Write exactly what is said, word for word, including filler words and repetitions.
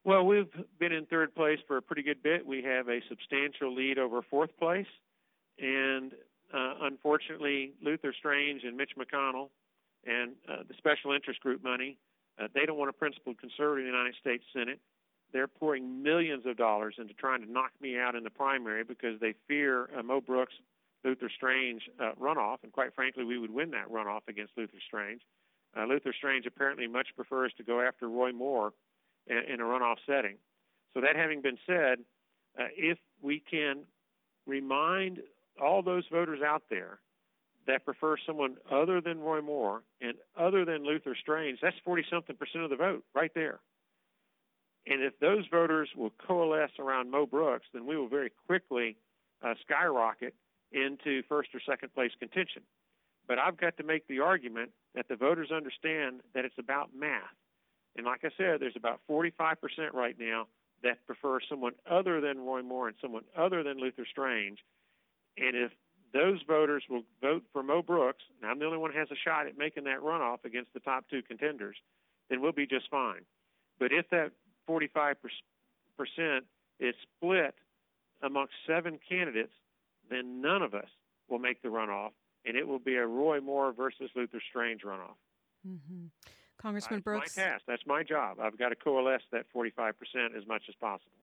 Well, we've been in third place for a pretty good bit. We have a substantial lead over fourth place. And uh, unfortunately, Luther Strange and Mitch McConnell and uh, the special interest group money, uh, they don't want a principled conservative in the United States Senate. They're pouring millions of dollars into trying to knock me out in the primary because they fear uh, Mo Brooks, Luther Strange uh, runoff. And quite frankly, we would win that runoff against Luther Strange. Uh, Luther Strange apparently much prefers to go after Roy Moore in, in a runoff setting. So that having been said, uh, if we can remind all those voters out there that prefer someone other than Roy Moore and other than Luther Strange, that's forty-something percent of the vote right there. And if those voters will coalesce around Mo Brooks, then we will very quickly uh, skyrocket into first or second place contention. But I've got to make the argument that the voters understand that it's about math. And like I said, there's about forty-five percent right now that prefer someone other than Roy Moore and someone other than Luther Strange. And if those voters will vote for Mo Brooks, and I'm the only one who has a shot at making that runoff against the top two contenders, then we'll be just fine. But if that forty-five percent is split amongst seven candidates, then none of us will make the runoff, and it will be a Roy Moore versus Luther Strange runoff. Mm-hmm. Congressman That's Brooks. my task. That's my job. I've got to coalesce that forty-five percent as much as possible.